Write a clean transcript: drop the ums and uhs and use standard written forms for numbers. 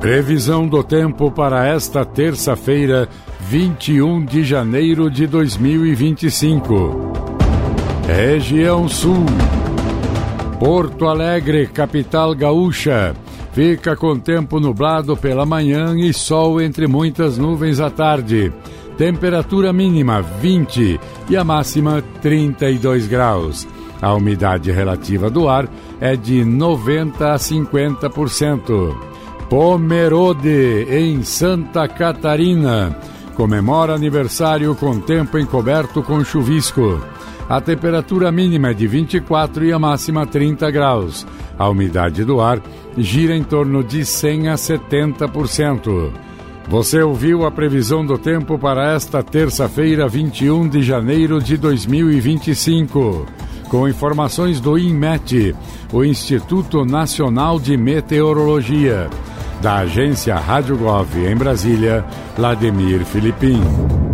Previsão do tempo para esta terça-feira, 21 de janeiro de 2025. Região Sul. Porto Alegre, capital gaúcha. Fica com tempo nublado pela manhã e sol entre muitas nuvens à tarde. Temperatura mínima 20 e a máxima 32 graus. A umidade relativa do ar é de 90 a 50%. Pomerode, em Santa Catarina. Comemora aniversário com tempo encoberto com chuvisco. A temperatura mínima é de 24 e a máxima 30 graus. A umidade do ar gira em torno de 100 a 70%. Você ouviu a previsão do tempo para esta terça-feira, 21 de janeiro de 2025. Com informações do INMET, o Instituto Nacional de Meteorologia. Da agência Rádio Gov em Brasília, Vladimir Filipim.